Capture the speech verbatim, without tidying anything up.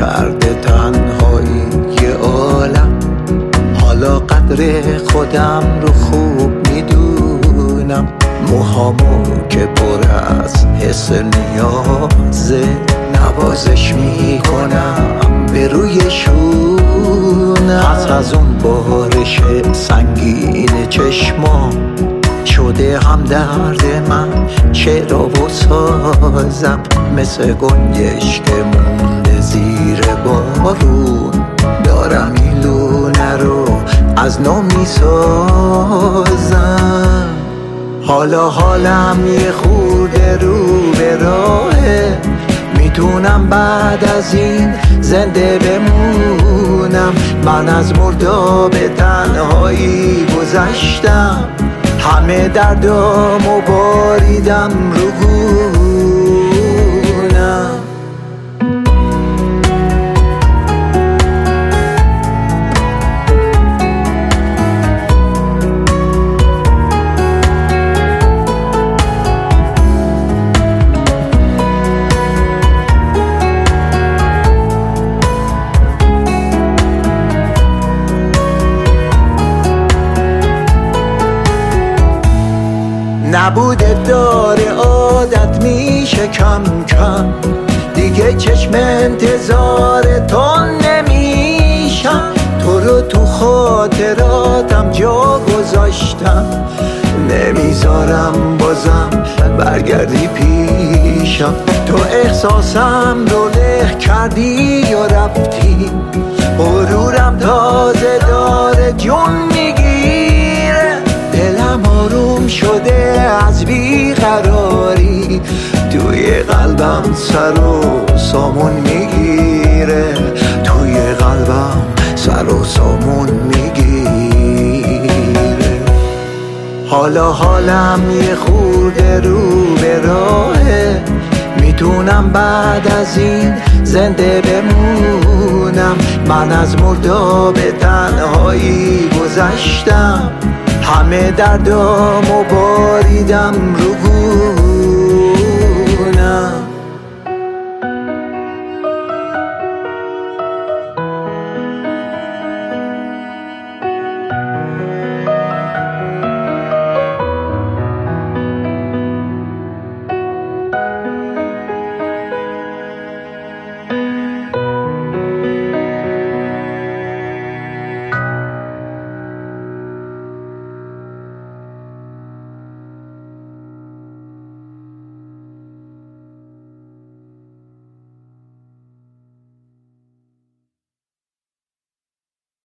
کرده تنهایی یه عالم. حالا قدر خودم رو خوب میدونم، موهامو که پر از حس نیازه نوازش میکنم به روی شونه. پس از اون بارش سنگین چشما شده هم درد من چرا و سازم، مثل گنجش که مونده زیر بارون. دارم این لونه رو از نو میسازم. حالا حالم یه خورده رو به راهه، میتونم بعد از این زنده بمونم. من از مرداب تنهایی گذشتم، همه دردامو باریدم رو گونم. نبوده داره عادت میشه کم کم، دیگه چشم انتظار تو نمیشم. تو رو تو خاطراتم جا گذاشتم، نمیذارم بازم برگردی پیشم. تو احساسم رو له کردی و رفتی، غرورم تازه داره جون میگیره. دلم آروم شده از بیقراری، توی قلبم سر و سامون میگیره. توی قلبم سر و سامون میگیره. حالا حالم یه خورده رو به راهه، میتونم بعد از این زنده بمونم. من از مرداب تنهایی گذشتم، همه دردامو باریدم رو گونم.